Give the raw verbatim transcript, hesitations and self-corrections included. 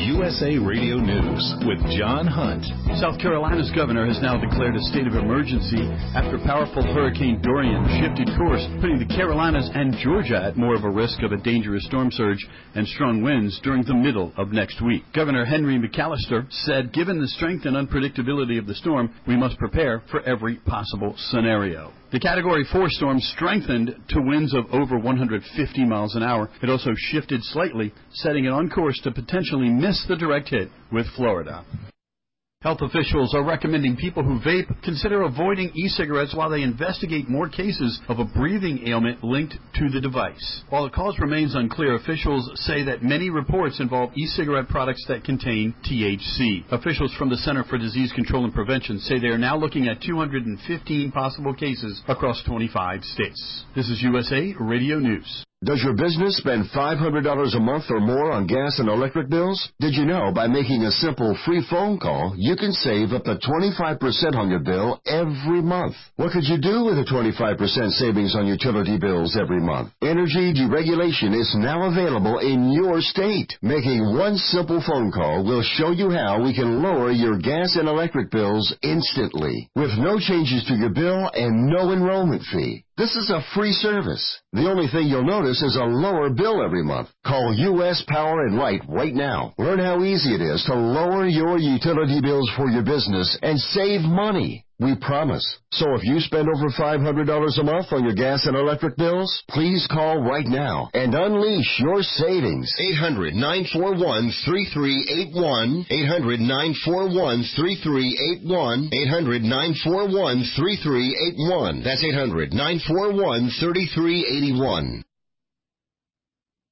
U S A Radio News with John Hunt. South Carolina's governor has now declared a state of emergency after powerful Hurricane Dorian shifted course, putting the Carolinas and Georgia at more of a risk of a dangerous storm surge and strong winds during the middle of next week. Governor Henry McAllister said, given the strength and unpredictability of the storm, we must prepare for every possible scenario. The Category four storm strengthened to winds of over one hundred fifty miles an hour. It also shifted slightly, setting it on course to potentially miss the direct hit with Florida. Health officials are recommending people who vape consider avoiding e-cigarettes while they investigate more cases of a breathing ailment linked to the device. While the cause remains unclear, officials say that many reports involve e-cigarette products that contain T H C. Officials from the Center for Disease Control and Prevention say they are now looking at two hundred fifteen possible cases across twenty-five states. This is U S A Radio News. Does your business spend five hundred dollars a month or more on gas and electric bills? Did you know by making a simple free phone call, you can save up to twenty-five percent on your bill every month? What could you do with a twenty-five percent savings on utility bills every month? Energy deregulation is now available in your state. Making one simple phone call will show you how we can lower your gas and electric bills instantly, with no changes to your bill and no enrollment fee. This is a free service. The only thing you'll notice is a lower bill every month. Call U S Power and Light right now. Learn how easy it is to lower your utility bills for your business and save money. We promise. So if you spend over five hundred dollars a month on your gas and electric bills, please call right now and unleash your savings. eight hundred, nine four one, three three eight one. eight hundred, nine four one, three three eight one. eight hundred, nine four one, three three eight one. That's eight hundred, nine four one, three three eight one.